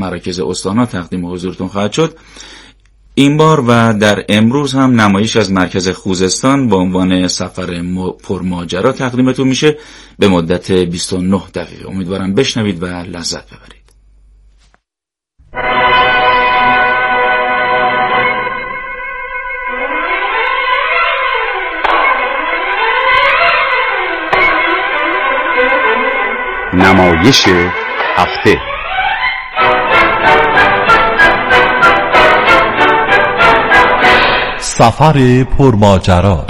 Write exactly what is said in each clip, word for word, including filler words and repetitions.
مراکز استان‌ها تقدیم حضورتون خواهد شد. این بار و در امروز هم نمایش از مرکز خوزستان با عنوان سفر پرماجرا تقدیمتون میشه به مدت بیست و نه دقیقه. امیدوارم بشنوید و لذت ببرید. نمایش هفته. سفر پرماجرا.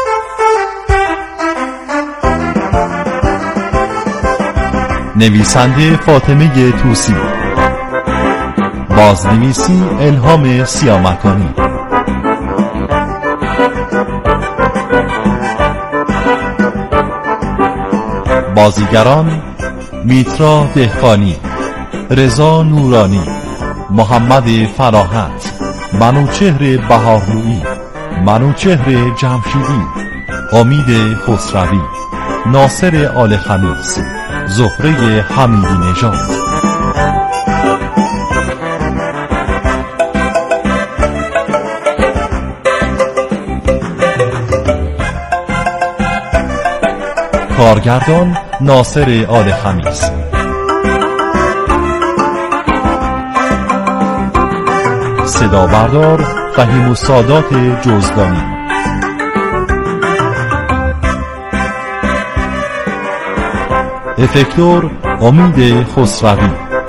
نویسنده فاطمه طوسی، بازنویسی الهام سیامکانی، بازیگران میترا دهقانی، رضا نورانی، محمد فراحت، منوچهر بهاررویی، منوچهر جمشیدی، امید خسروی، ناصر آل خمیس، زهره حمیدی نژاد. کارگردان ناصر آل خمیس. صدا بردار فهیم السادات جزدانی. افکتور امید خسروی.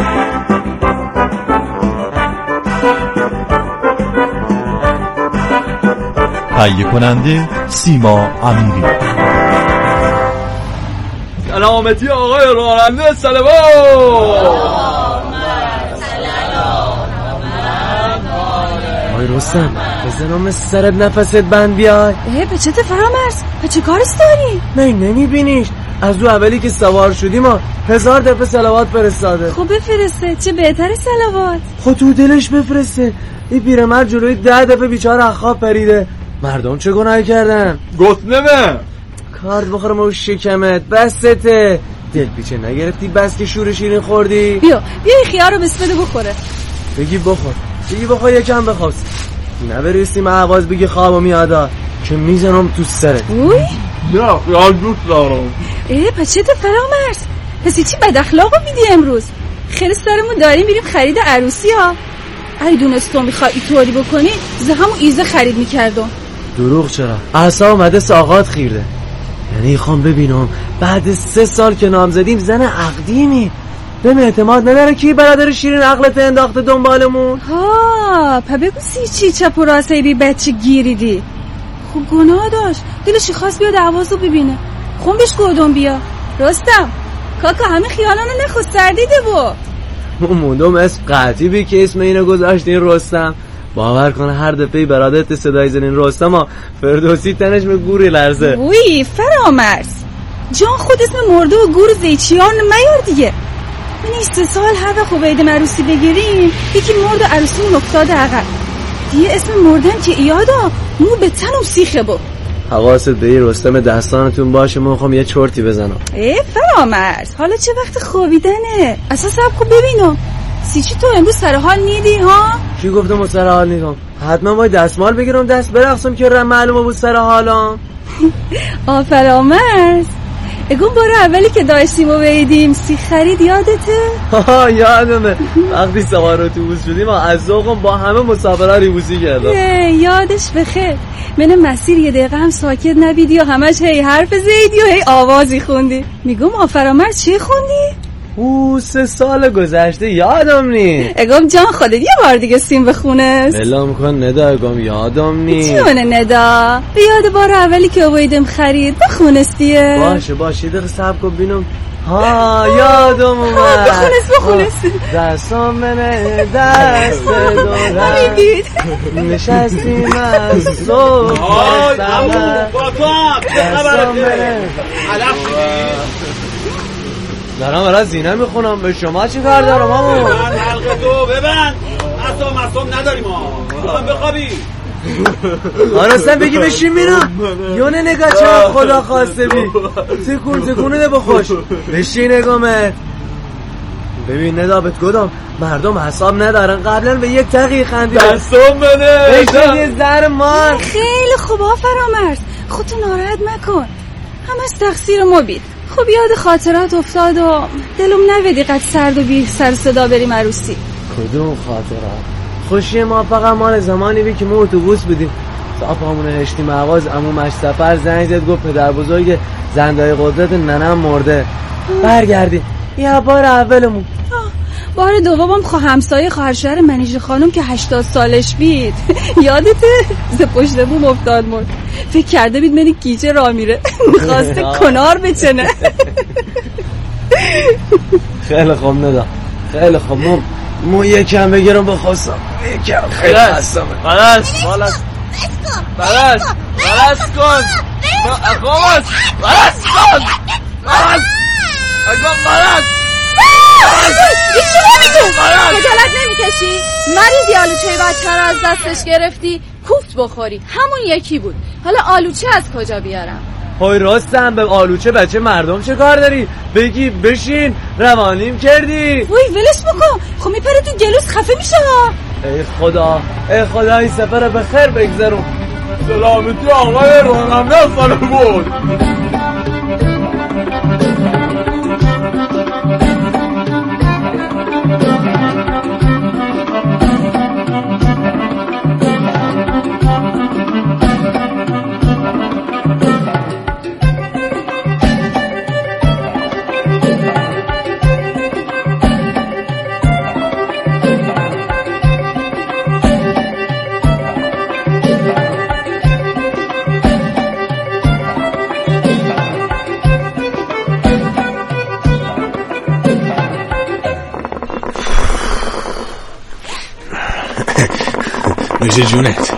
تهیه کننده سیما امیری. سلامتی آقای راننده سلوات. آقای رستم بزنم سرت نفست بند بیای. اه پچته فرامرز پچه کارست داری؟ نه نمیبینیش از دو اولی که سوار شدیم ما هزار دفعه صلوات فرستاده. خب بفرسته چه بهتره صلوات. خود تو دلش بفرسته. این پیرمرد جلوی ده دفعه بیچاره اخواب پریده. مردم چه گناهی کردن؟ گفتنمه کارد بخورم و شکمت بسته. دل پیچه نگرفتی بس که شور شیرین خوردی؟ بیا بیا این خیار رو بسپده بخوره. بگی بخور بگی بخور یکم بخواست نبرسیم عواز بگی خوابو میادا که میزنم تو سرت. اوی نه خیال دوست دارم. اه پچه تو فرامرز پسی چی بد اخلاقو میدی امروز؟ خیلی سرمون داریم میریم خرید عروسی ها. ای دونستو میخوای ایطوری بکنی زه همون ایزه خرید میکردم. دروغ چرا؟ اعصاب اومده ساقات خیرده. یعنی خوام ببینم بعد سه سال که نام زدیم زن عقدیمی بهم اعتماد نداره کی برادر شیرین عقلت انداخته دنبالمون. ها پا بگو سی چی چپ و راسته بی بچه گیریدی. خوب گناه داشت دلشی خواست بیا دوازو ببینه. خون بهش گودم بیا. رستم کاکا همه خیالانو نخواست سردیده با اون موندم اسم قطعی بی که اسم اینو گذاشتین رستم. باور کنه هر دفعه برادرت صدای زنین رستم ها فردوسی تنش به گوری لرزه. وی فرامرز جان خود اسم مرده و گور زیچیان میار دیگه. من سه سال هر وقت خوبیدم عروسی بگیریم یکی مرد و عروسیمون افتاده عقب دیگه اسم مردن که ایادا مو به تنم سیخه با. حواست به این رستم دستانتون باشه من خوام یه چرتی بزنم. ای فرامرز حالا چه وقت خوابیدنه اصلا سب خوب ببینم سی چی تو امروز سر حال نیدی ها؟ کی گفتم سر حال نیدم؟ حتما باید دستمال بگیرم دست برقصم که رم معلومه بود سر حالم. آ فرامرز اگون بار اولی که داشتیم و بیدیم سی خرید یادته؟ ها یادمه وقتی سوار اتوبوس شدیم از ذوقم با همه مسافرها ریبوسی کردم. یادش بخیر من مسیر یه دقیقه هم ساکت نبیدی و همش هی حرف زیدی و هی آوازی خوندی. میگم آفرامرز چی خوندی؟ او سه سال گذشته یادم نی. اگم جان خودت یه بار دیگه سیم بخونه. بلا میکن ندا اگم یادم نی. چونه ندا؟ به یاد بار اولی که اویدم خرید بخونستیه. باشه باشه دقیقه سب کن بینم. ها یادم اومد. بخونست بخونست. دستم منه دست دورم نشستیم از صبح آی امو با تو هم دستم منه دارم برای زینه میخونم. به شما چی کار دارم امو؟ من حلقه دو ببند اصلا مصام نداریم ها میخوام بخوابی. آرستم بگی بشین میرم یونه نگاه چه خدا خواسته بی تکون تکونه ده بخوش بشین نگامه ببین ندا بهت گفتم مردم حساب ندارن، قبلا به یک تقی خندید. دستم بده بشید زهر مار. خیلی خوب فرامرز، خودتو ناراحت مکن، هم از تقصیر ما بید. خب یاد خاطرات افتاد و دلم نویدی قد سرد و بی سر صدا بریم عروسی. کدوم خاطرات؟ خوشی ما فقط مال زمانی بی که ما اتوبوس بودیم صاحب همونه هشتی مغاز امو مشتفر زنگ زد گفت پدر بزرگ زندای قدرت ننم مرده، برگردی. یه بار اولمون بار دومم خوا همسایه خواهر شهر منیژه خانم که هشتاد سالش بید یادته ز پشت بوم افتاد مرد، فکر کرده بید منی گیجه را میره میخواسته کنار بچنه. خیلی خوب ندا، خیلی خوب. مو مو یکم بگیرم بخواستم یکم خیلی خستم. بلس بلس بلس بلس کن اقامت بلس کن بلس اقام بلس ایشو نمیتون خجالت نمیکشی؟ مریضی آلوچه بچه رو از دستش گرفتی کوفت بخوری، همون یکی بود. حالا آلوچه از کجا بیارم؟ های راستم به آلوچه بچه مردم چه کار داری؟ بگی بشین روانیم کردی. وای ولش بکن، خب میپره تو گلوس خفه میشه ها. ای خدا ای خدا این سفر به خیر بگذرم. سلامتی آقای رونم نفر بود. نوشه جونت.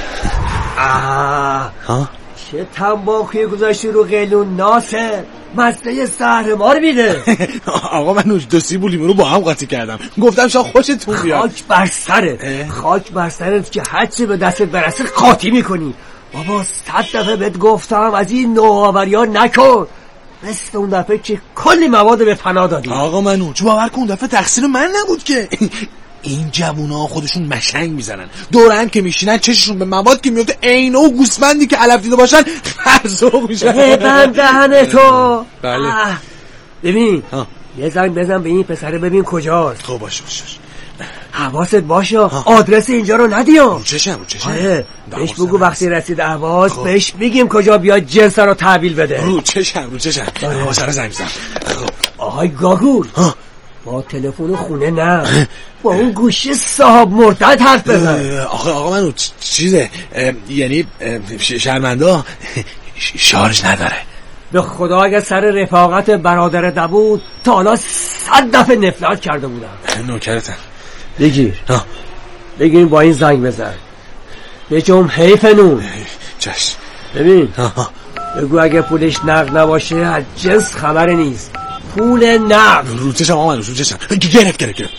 آه ها؟ چه تنباکوی گذاشتی رو قیلون ناصر، مسته سهر مار میده. آقا من نوش دو سی بولیمو رو با هم قاطی کردم، گفتم شاید خوشتون بیاد. خاک بر سرت، خاک بر سرت که هرچی به دستت برسه قاطی میکنی. بابا صد دفعه بهت گفتم از این نوآوریا نکن، مثل اون دفعه که کلی مواد به فنا دادی. آقا منو چون باور کن اون دفعه تقصیر من نبود که. این جوونا خودشون مشنگ میزنن، دور هم که میشینن چششون به مواد که میفته عین و گوسفندی که علف دیده باشن خرزوق میشن. ببند دهن تو. بله ببین یه زنگ بزن به این پسره ببین کجاست. خب باشه باشه حواست باشه آدرس اینجا رو ندیم. رو چشم رو چشم. آره بهش بگو وقتی رسید احواز خب. بهش بگیم کجا بیاد جنس رو تحویل بده. رو چشم رو چشم. آره سر زنگ بزن. خب آهای گاگور با تلفن خونه نه با اون گوشی صاحب مرتد حرف بزن. آخه آقا منو چیزه یعنی شرمنده شارژ نداره. به خدا اگه سر رفاقت برادر نبود تا حالا صد دفعه نفلت کرده بودم. نوکرتم. بگیر بگیر با این زنگ بزن به جم حیف نون. چشم. ببین بگو اگه پولش نقد نباشه از جنس خبر نیست، پول نقد. رو چشم آقا منو رو چشم. گرفت گرفت گرفت.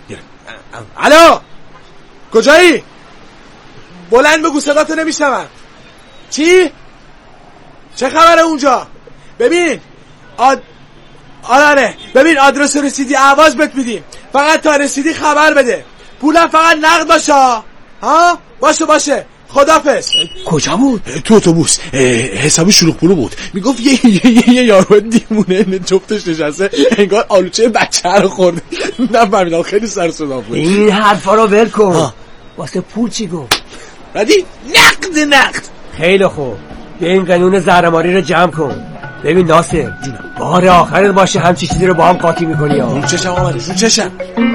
الو کجایی؟ بلند بگو صداتو نمیشنوم. چی؟ چه خبره اونجا؟ ببین آد... آره ببین آدرس رسیدی اهواز بهت میدیم، فقط تا رسیدی خبر بده، پولم فقط نقد باشه. ها باشه باشه خدافظ. کجا بود؟ تو اتوبوس حسابی شلوغ پلو بود، میگفت یه یه یه یارو دیوونه جفتش نشسته انگار آلوچه بچه رو خورده. نفهمیدم خیلی سر صدا بود. این حرفا رو ول کن. واسه پول چی گفت؟ ردی نقد نقد. خیلی خوب به این قانون زهرماری رو جمع کن. ببین ناصر بار آخرت باشه همچی چیزی رو با هم قاطی میکنی. رو چشم آمده رو چشم.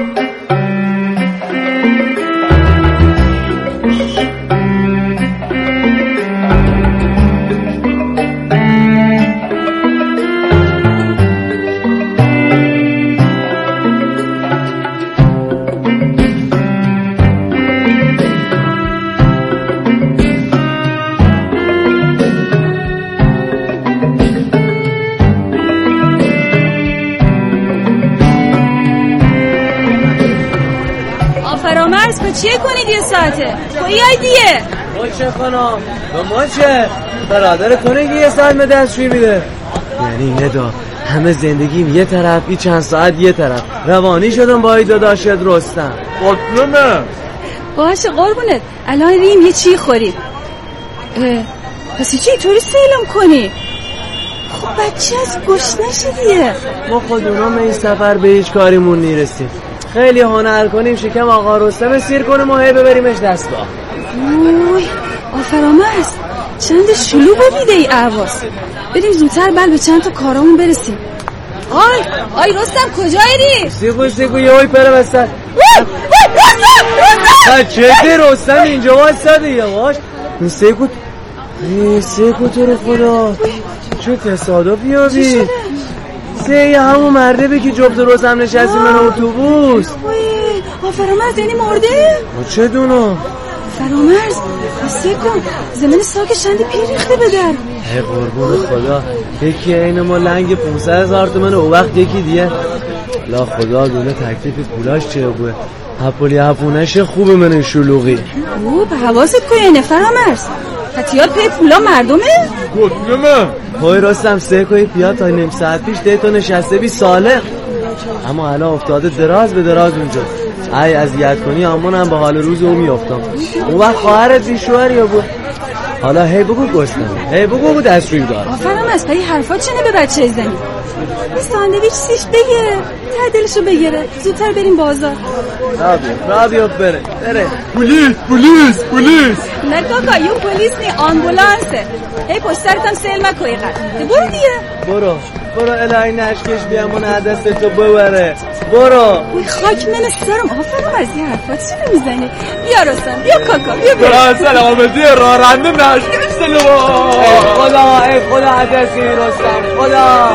چیه کنید یه ساعته؟ باید دیگه ما چه کنم؟ به ما چه؟ برادر کنه که یه ساعت به دستشوی میده. یعنی ندا همه زندگیم یه طرف، این چند ساعت یه طرف. روانی شدم با این داداشت رستم. قطنمه باشه قربونت، الان ریم یه چی خوریم. پس چی طوری سیلم کنی؟ خب بچه از گشنه شدیه. ما خودونام این سفر به هیچ کاریمون نیرسیم. خیلی هنر کنیم شکم آقا رستم سیر کنیم و هی ببریمش دستگاه. اوی آفرامرز، چند شلوغ بیده ای احواز. بریم زودتر بل به چند تا کارامون برسیم. آی آی رستم کجایی ری؟ سیگو سیگو یه هایی پره بستن. چه ده رستم اینجا واسده یواش. سیگو سیگو تو رو خدا چه تصادفی یابی؟ سه همون مرده بی که جفت رستم نشستی من اتوبوس. آفرامرز یعنی مرده؟ چه دونو؟ فرامرز خسته کن زمین ساک شندی پیر ریخته به در. ای قربون خدا یکی این ما لنگ پونصد هزار تومن و وقت یکی دیگه لا خدا دونه تکلیف پولاش چه بوه هپولی هپونش خوبه من شلوغی. او به حواست کنی اینه فرامرز حتیار پی پولا مردمه؟ گفتنمه پای راستم سه کوی پیا تا نیم ساعت پیش دیتو نشسته بی ساله اما الان افتاده دراز به دراز اونجا. ای اذیت کنی امون هم به حال روز او میافتم. اون وقت خواهرت بی شوهر یا بود. حالا هی بگو گستم هی بگو بگو دستشویی دار. آفرام از پای حرفات چنه به بچه زنی. این ساندویچ سیش بگیره تعدلشو بگیره زودتر بریم بازار. رابیا رابیا بره بره. پلیس پلیس پلیس. نه کاکا یو پلیس نی آمبولانسه. هی پشترتم سلمه کوی قد برو دیگه. برو برو الهی نشکش بیامون عدست تو ببره. برو. وی خاک من سرم آفرام از یه حرفات چی نمیزنی. بیا رستم بیا کاکا بیا بیا. برای سلامتی راننده نشکش سلام. ای خدا ای خدا عدستی رستم خدا.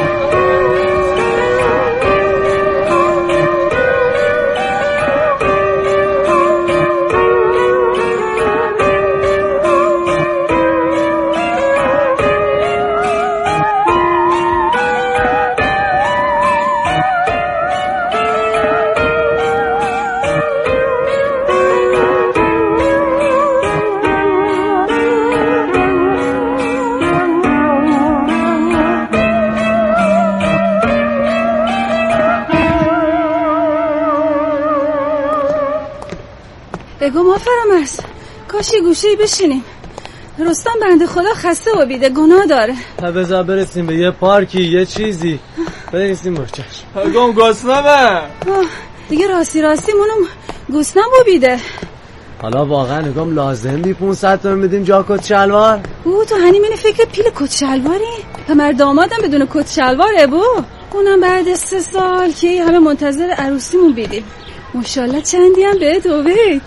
بگو ما فرامرز کاشی گوشه‌ای بشینیم. رستم بنده خدا خسته و بیده گناه داره. تا بذار برسیم به یه پارکی یه چیزی برسیم مرچش. بگم گسنمه دیگه راستی راستی منم گسنم و بیده. حالا واقعا نگم لازم بی پونصد تومن بدیم جا کت شلوار. او تو هنی منی فکر پیل کت شلواری؟ پمر دامادم بدون کت شلواره بو. اونم بعد سه سال که همه منتظر عروسیمون بیدیم. ماشاءالله چندی هم به توبه.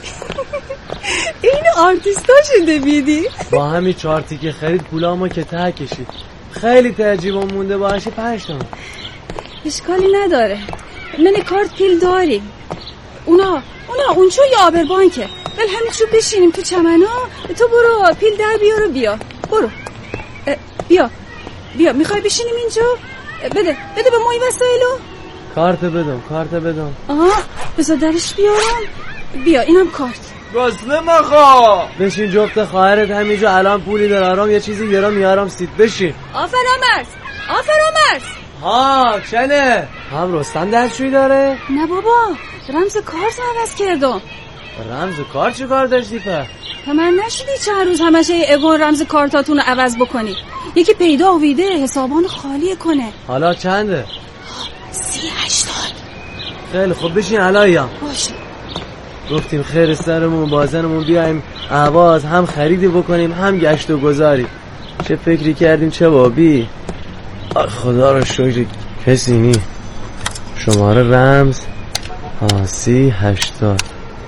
این آرتیستا شده بیدی. با همین چارتی که خرید پولا ما که ته کشید. خیلی تعجیبم مونده باشه پنج تومن. اشکالی نداره. من کارت پیل داریم. اونا اونا اونجا یا آبر بانکه. ول همین چوب بشینیم تو چمنا. تو برو پیل در بیار و بیا. برو. بیا. بیا میخوای بشینیم اینجا؟ بده بده به موی وسایلو. کارت بدم کارت بدم. آه بذار درش بیارم. بیا اینم کارت. گسنمه خواه بشین جفت خواهرت همینجا الان پولی دارم یه چیزی گرام میارم سیت بشین. آفرامرز آفرامرز. ها چنه؟ هم رستم دستشویی داره؟ نه بابا رمز کارت عوض کردم. رمز کارت چه کار داشتی په؟ تا من نشدی چند روز همشه اگون رمز کارتاتون رو عوض بکنی. یکی پیدا ویده حسابان خالی کنه. حالا چنده؟ سی هشتاد. خیلی خب بشین علاییم. باشه. گفتیم خیر سرمون بازنمون بیایم اهواز هم خریدی بکنیم هم گشت و گذاری. چه فکری کردیم چه بابی. خدا رو شکر کسی نی. شماره رمز ها سی هشتاد.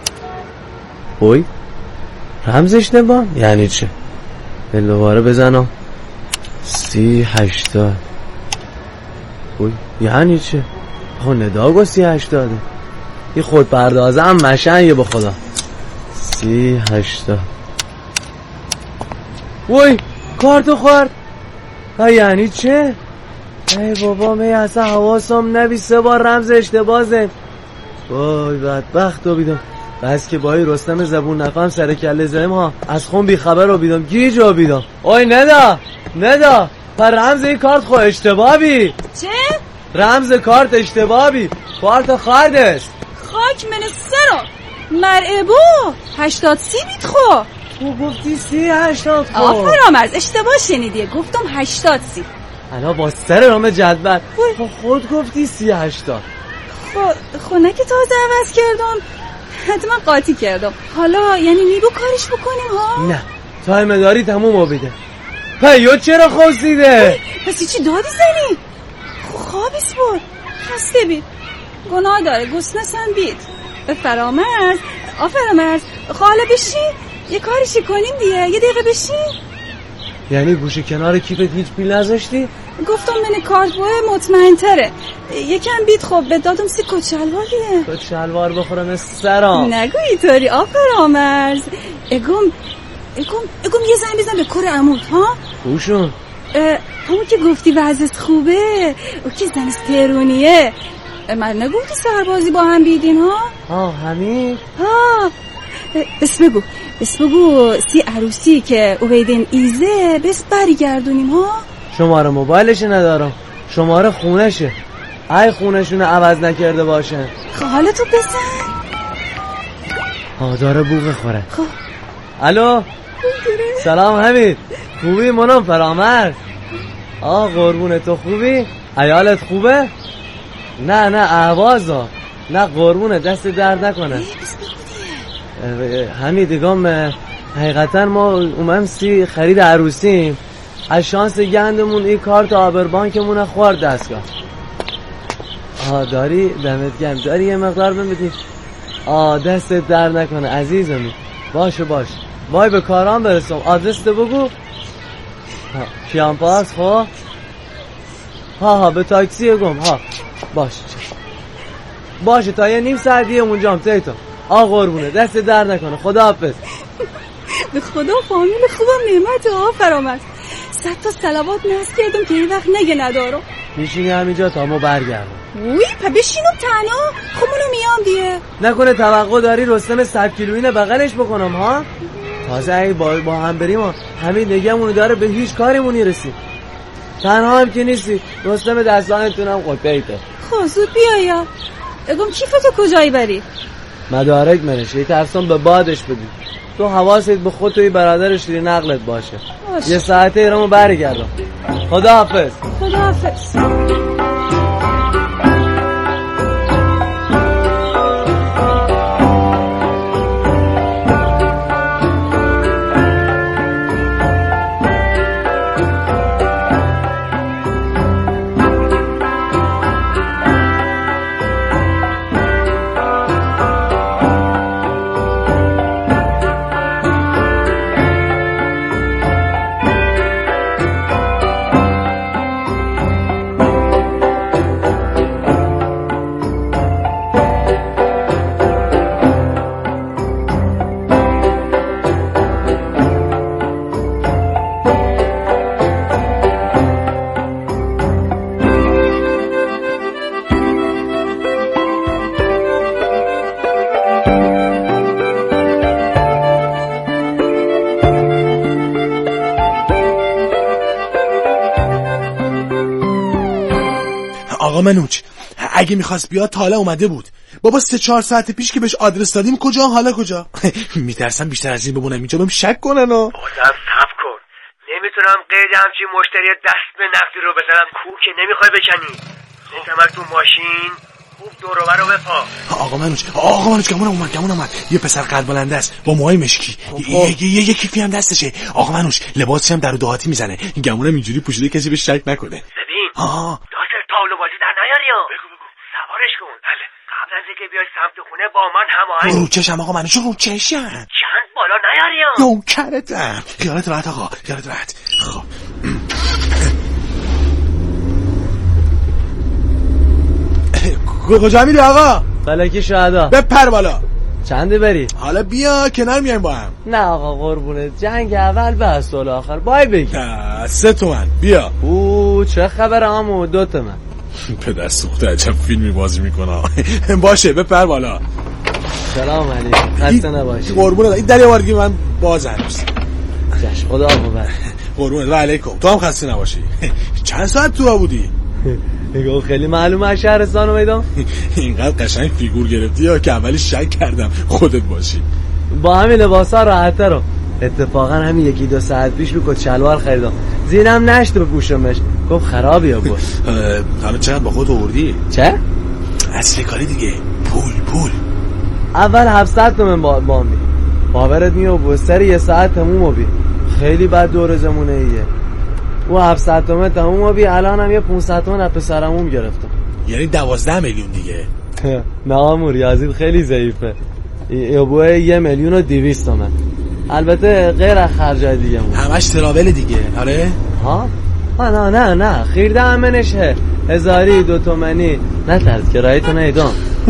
بوی رمزش نبا یعنی چه؟ دل دوباره بزنم سی هشتاد. بوی یعنی چه؟ ها نداگو سی هشتاده. یه خود پردازه هم مشنگه به خدا. سی هشتاد. وای کارتو خورد. ها یعنی چه؟ ای بابا می اصلا حواسم نبی سه بار رمز اشتبازه. وای بدبخت رو بیدم. بس که بایی رستم زبون نفهم سر کله زم ها از خون بی خبر رو بیدم گیج رو بیدم. اوی ندا ندا آخر رمز این کارت خو اشتباهی. چه؟ رمز کارت اشتباهی. کارت خارد است. خاک من سرا مرعبو هشتاد سی بیت خو. تو گفتی سی هشتاد خو. آفر آمرز اشتباه شنیدیه، گفتم هشتاد سی. انا با سر رام جدول تو خود گفتی سی هشتاد. خو خونه که تازه عوض کردم حتما قاطی کردم. حالا یعنی میبو کارش بکنیم ها؟ نه تایم داری تموم بیده. پیو چرا خوزیده؟ پس چی دادی زنی؟ خوابیس بود خسته بید گناه داره گسنه سن بید. به فرامرز آفرامرز خاله بشی یه کارشی کنیم دیگه. یه دقیقه بشی. یعنی گوشه کنار کیفت هیچ بیل نذاشتی؟ گفتم من کارت بوه مطمئن تره. یکم بید خب به دادم سی کت شلوار دیگه. کت شلوار بخورم سرام. نگو اینطوری آفرامرز. اگم اگم اگم یه زنگ بزن به کور عمود ها. خوشون همون که گفتی وضعت خوبه او که زن استرونیه. من نگفتی سربازی با هم بیدین ها؟ ها همین؟ ها بس بگو بس بگو سی عروسی که او بیدین ایزه بس برگردونیم ها. شماره موبایلش ندارم، شماره خونشه. ای خونشونو عوض نکرده باشن. خب حالا تو بزن. ها داره بوق خوره. خب الو سلام حمید خوبی منم فرامرز. آه قربونه تو خوبی؟ عیالت خوبه؟ نه نه احوازا نه قربونه دست درد نکنه. حمید دیگم حقیقتا ما اومم سی خرید عروسیم. از شانس گندمون این کارت آبربانکمون خورد دستگاه. آه داری دمت گرم داری یه مقدار بمیدی. آه دست درد نکنه عزیزم. باشه باشه وای به کارام برسم. آدرس تو بگو. کیان پاس خب ها ها به تاکسی گم ها باشه باشه تا یه نیم ساعت دیگه اونجام تیتو. آ قربونه دست درد نکنه خداحافظ. به خدا فامیل خوبم نعمت ها فرامرز. صد تا صلوات نصب کردم که این وقت نگه ندارم. میشینی همینجا تا ما برگردم. وی پا بشینم تنها. خب منو میام دیگه. نکنه توقع داری رستم صد کیلویی بغلش بکنم ها. تازه ای با, با هم بریم ها. همین نگهمونو داره به هیچ کاریمون نرسیم. تنها هم که نیستی رستم دستانتونم قطعیته. خب زود بیایا. اگم کیفتو کجایی بری؟ مدارک منشه ترسم به بادش بدی. تو حواست به خود توی برادرش دیری نقلت باشه, باشه. یه ساعته ایرامو برگردم. خداحافظ. خداحافظ. آقا منوچ اگه میخواست بیاد تا حالا اومده بود. بابا سه چهار ساعت پیش که بهش آدرس دادیم کجا حالا کجا. میترسم بیشتر از این بمونم اینجا بهم شک کنن. و بازم صبر کن. نمیتونم قید همچین مشتری دست به نقدی رو بزنم کو که نمیخوای بکنی. نتمک تو ماشین خوب دور و بر رو بپا. آقا منوچ آقا منوچ گمون اومد گمون اومد. یه پسر قد بلنده است با موهای مشکی. یه یه یه کیفی هم دستشه. آقا منوچ لباسش هم در و دهاتی میزنه. گمونم اینجوری پوشیده کسی بهش شک نکنه. ببین ها تابلو بازی در نیاری ها. بگو بگو سوارش کن. بله قبل از اینکه بیای سمت خونه با من هماهنگ. رو چشم آقا منوچ رو چشم. چند بالا نیاری ها. نوکرتم. خیالت راحت آقا خیالت راحت. خب کجا میری آقا؟ فلکی شهدا. بپر بالا. چنده بری؟ حالا بیا کنار میایم با هم. نه آقا قربونه جنگ اول به سال آخر بای بگی. سه تومن بیا. او چه خبر عمو؟ دو تومن. پدر سوخته عجب فیلمی بازی میکنه. باشه بپر بالا. سلام علیکم. خسته نباشی. قربونه این دریا وارگی من باز هنوز. چش خدا مبارک. قربونت و علیکم. تو هم خسته نباشی. چند ساعت تو بودی؟ نگاه خیلی معلومه از شهرستان اومدم. اینقدر قشنگ فیگور گرفتی یا که اولی شک کردم خودت باشی. با همین لباسا راحته رو. اتفاقا همین یکی دو ساعت پیش رو کت شلوار خریدم، زیرم نشت بپوشمش، گفت خرابی ها بود. حالا چقدر با خود آوردی؟ چه؟ اصلی کاری دیگه، پول پول. اول هفتصد تومن با بامی باورت میو بستر یه ساعت تموم بی. خیلی بد دور زمونه ایه. او هفتصد تومن تموم بی. الان هم یه پانصد تومن از پسرمون گرفتم. یعنی دوازده میلیون دیگه. نه امور ریاضیت خیلی ضعیفه. یا بوه یه میلیون و دویست تومن، البته غیر از خرجای دیگه مون. همش ترابل دیگه. آره؟ ها؟ نه نه نه خیرده همنشه. هزاری دو تومنی نترد که رایی تو نیدم.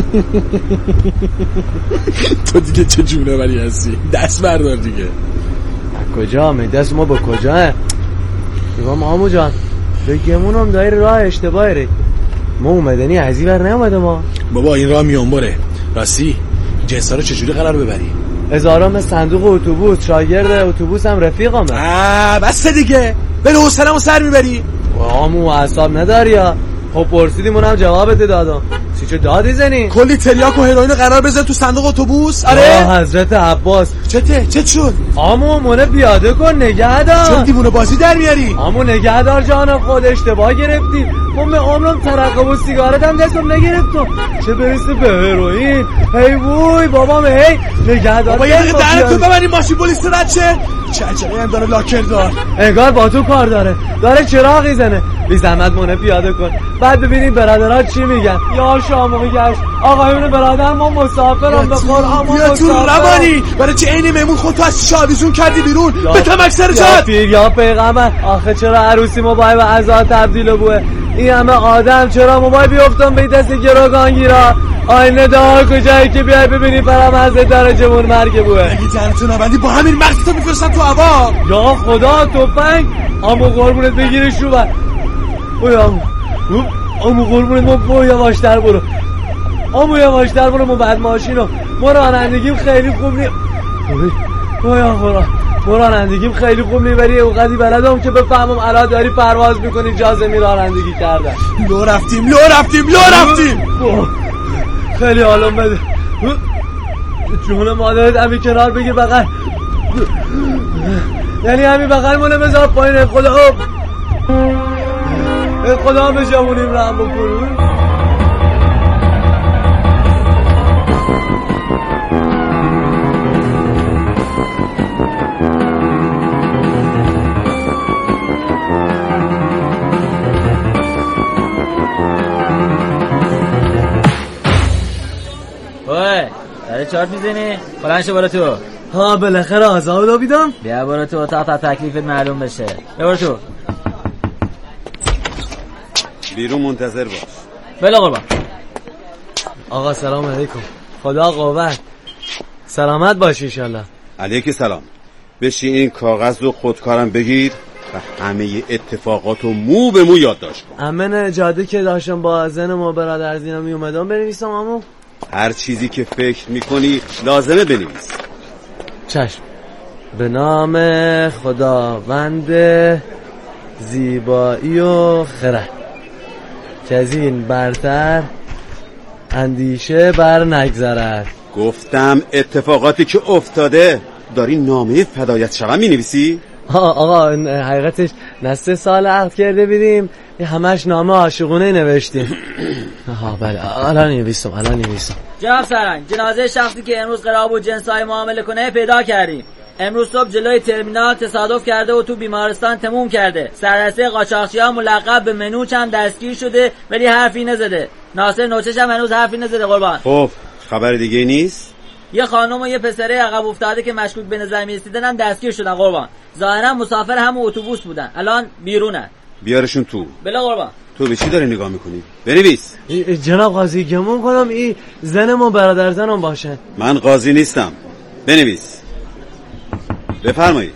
تو دیگه چه جونه ولی هستی؟ دست بردار دیگه. کجا؟ می دست ما با کجا؟ دیگه مامو جان بگیمون هم دایر راه اشتباهی ری. ما اومدنی ازی بر نیومده ما. بابا این راه میانبره. راستی جنسا رو چجوری قرار ببری؟ هزارم صندوق اتوبوس، شاگرد اتوبوس هم رفیقم. آه بس دیگه. بله حوصله‌مو سر میبری. آمو اعصاب نداری یا؟ خب پرسیدیم اونم جوابت دادم. چی چه دادی زنی؟ کلی تریاک و هروئین قرار بذار تو صندوق اتوبوس. آره آه حضرت عباس. چته؟ چه شد؟ آمو مونه بیاده کن نگه دار. چرا دیوونه بازی در میاری؟ آمو نگه دار جانم، خود اشتباه گرفتی. من به عمرم ترقب و سیگارت هم دستم نگرفتم، چه برسه به هروئین. هی وای بابام هی نگه دار. بابا یه دقیقه دهنتو ببریم ماشین پلیس رد شه. چه عجله هم داره لاکر دار. انگار با تو کار داره، داره چراغی زنه. بی زحمت مونه پیاده کن، بعد ببینیم برادرها چی میگن. یا شامو گشت آقایون برادر، ما مسافرم به قرآن. ما بیا تو روانی برای چه عین میمون خودتو از شادیزون کردی بیرون به تمک سر جد. یا پیر یا پیغمبر، آخه چرا عروسی موبایل و عزا تبدیل بوه؟ این همه آدم چرا موبایل بیفتم به دست گروگانگیرا؟ آینه دار کجایی که بیای ببینی برام از درجه مون مرگ بوه. اگه جنتو نبندی با همین مرگ تو میفرستم تو هوا. یا خدا توفنگ. امو قربونت بگیری شو بر. اوی امو امو قربونت ما با یواشتر برو. امو یواشتر برو. ما بعد ماشینو ما رانندگیم خیلی خوب نی. اوی آخورا ما رانندگیم خیلی خوب نیبری. اوقدی بلدم که بفهمم الان داری پرواز میکنی جازه می رانندگی کردن. لو رفتیم لو رفتیم لو رفتیم. خیلی حالم بده. جون مادرت همین کنار بگیر بغل، یعنی همین بغل مونه بذار پایین. خدا خدا به جوونیم رحم بکنون. اوه داری چارت میزنی؟ بلند شو برو تو. ها بالاخره آزاد آبیدم. بیا برو تو تا تا تکلیفت معلوم بشه. بیا برو تو. بیرون منتظر باش. بله قربان. آقا سلام علیکم. خدا قوت. سلامت باشی انشالله. علیک سلام. بشی این کاغذ رو خودکارم بگیر و همه اتفاقاتو مو به مو یادداشت کن. امن جاده که داشتم با زن ما برادر زینا می اومدم بنویسم عمو. هر چیزی که فکر میکنی لازمه بنویس. چشم. به نام خداوند زیبایی و خرد که از این برتر اندیشه بر نگذرد. گفتم اتفاقاتی که افتاده. داری نامه فدایت شوم می نویسی؟ آقا حقیقتش نه سه سال عقد کرده بیدیم، همش نامه عاشقونه نوشتیم. آها بله الان نویسم الان نویسم. جناب سرنگ، جنازه شخصی که امروز قرار بود جنسای معامله کنه پیدا کردیم. امروز صبح جلوی ترمینال تصادف کرده و تو بیمارستان تموم کرده. سررسته قاچاقچی‌ها ملقب به منوچ هم دستگیر شده ولی حرفی نزده. ناصر نوچش هم هنوز حرفی نزده قربان. خب خبر دیگه نیست؟ یه خانم و یه پسره عقب افتاده که مشکوک به نظر می‌رسیدن هم دستگیر شدن قربان. ظاهرا مسافر همون اتوبوس بودن. الان بیرونن. بیارشون تو. بله قربان. تو به چی داری نگاه میکنی؟ بنویس. جناب قاضی گمون کنم این زن ما برادر زنم باشن. من قاضی نیستم. بنویس. بفرمایید.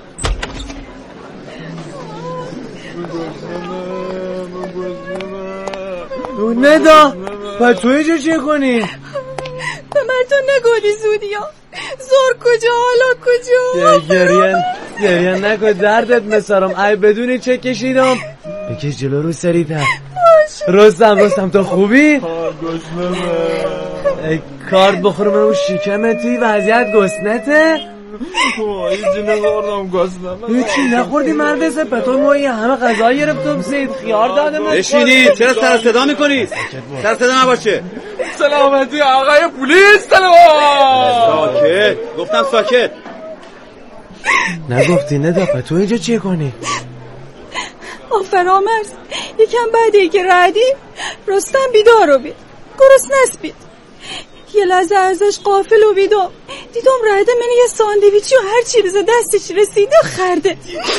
ندا پس تو اینجا چیه کنی؟ به من تو نگولی زودی ها. زور کجا حالا کجا؟ یه گرین گریه نکن دردت مسارم. ای بدونی چه کشیدم؟ بکش جلو رو سریعتر. رستم رستم تو خوبی؟ ای کارت بخورم اون شکمتی وضعیت گسنته؟ هیچی نخوردم گسنم. هیچی نخوردی مرد سپتون؟ ما این همه غذا گرفتم سید خیار دادم. بشینید چرا سر صدا میکنید؟ سر صدا نباشه. سلامتی آقای پلیس. سلام. ساکت گفتم ساکت. نگفتی ندافع تو اینجا چیه کنی؟ فرامرز یکم بعدی که ردیم رستم بیدار رو بید گرسنه است بید. یه لحظه ازش غافل و بیدم دیدم رده من یه ساندویچی و هر چی بزه دستش رسیده خرده.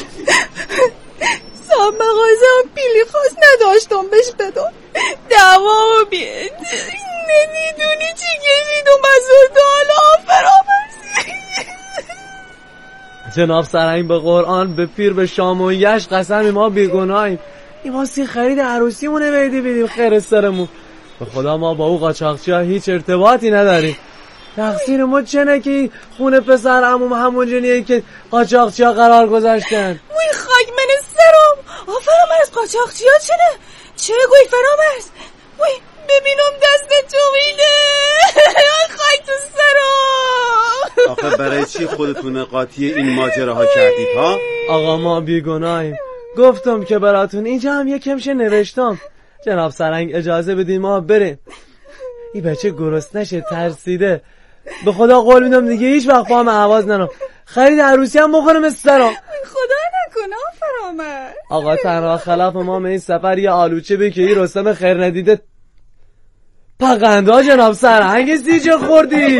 صاحب مغازه هم پیلی خواست نداشتم بهش بدم دوا و بید. نمیدونی چی کشیدم از اون حالا فرامرز. جناب سرهنگ به قرآن به پیر به شام و یش قسم ما بیگناهیم. این واسه خرید عروسیمونه بیدی بیدیم خیر سرمون. به خدا ما با او قاچاقچی ها هیچ ارتباطی نداریم. تقصیر ما چنه که خونه پسر عموم همون جنیه که قاچاقچی ها قرار گذاشتن. موی خاک من سرم. آ فرامرز قاچاقچی ها چنه؟ چه گوی فرامرز؟ موی ببینم دست چویده. خاک تو سرم. آخه برای چی خودتون قاطی این ماجراها کردید ها؟ آقا ما بیگناهیم. گفتم که براتون اینجا هم یک کمشه نوشتم. جناب سرهنگ اجازه بدین ما بریم. این بچه گرسنشه ترسیده. به خدا قول میدم دیگه هیچ وقت با هم عوض نرم. خرید عروسی هم بخورم استرام. خدا نکنه فرامرز. آقا تنها خلاف ما به این سفر یه آلوچه به که این رستم خیر ندیده پقنده جناب سرهنگ سیچه خوردی.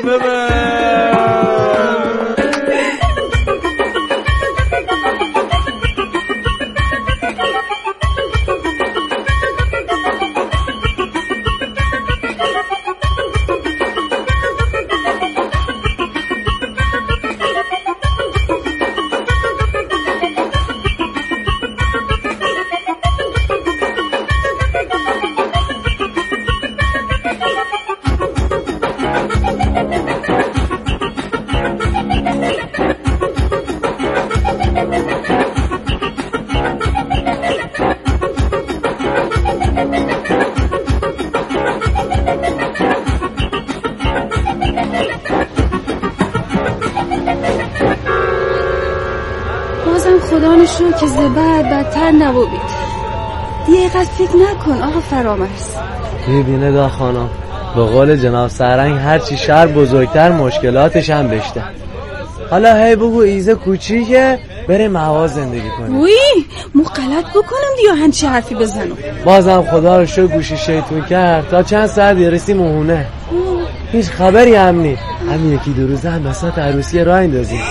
خدا نشون که زبر بدتر نبود. دیگه قد فکر نکن آقا فرامرز. ببینه دا خانم به قول جناب سرهنگ هرچی شهر بزرگتر مشکلاتش هم بیشتر. حالا هی بگو ایزه کوچیکه بره مواز زندگی کنه. وی مو غلط بکنم دیگه هنچی حرفی بزنم. بازم خدا رو شو گوشی شیطون کرد تا چند ساعت رسیم مهونه. هیچ خبری هم نی. همین یکی دو روزه هم بساط عروسی راه اندازیم.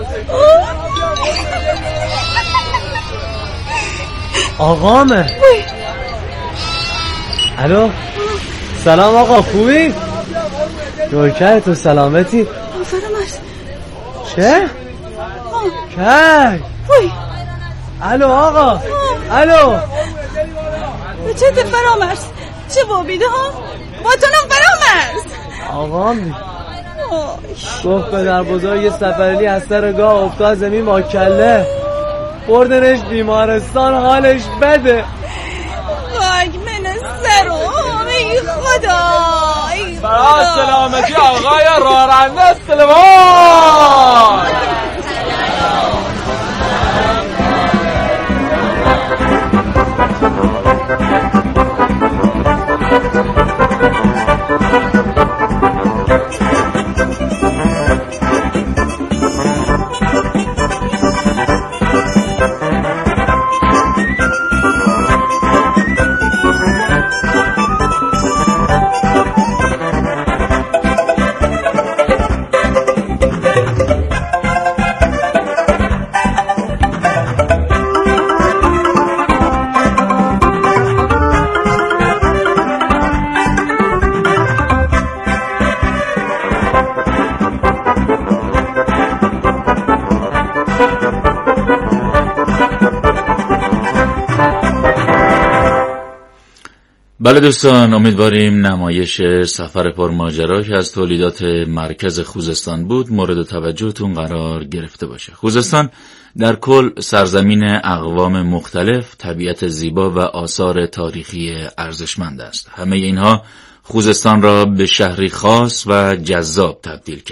آقامه. الو سلام آقا خوبی؟ نوکر تو سلامتی؟ فرامرز چه؟ کی؟ الو آقا الو چه ته فرامرز؟ چه بابیده ها؟ با تونم فرامرز آقام گفت پدر بزرگ یه سفرلی از سر گاه افتاد زمین با کله بردنش بیمارستان حالش بده. خاک من سرم ای خدا ای خدا. برای سلامتی آقای راننده سلمان. بله دوستان، امیدواریم نمایش سفر پرماجرا که از تولیدات مرکز خوزستان بود مورد توجهتون قرار گرفته باشه. خوزستان در کل سرزمین اقوام مختلف، طبیعت زیبا و آثار تاریخی ارزشمند است. همه اینها خوزستان را به شهری خاص و جذاب تبدیل کرد.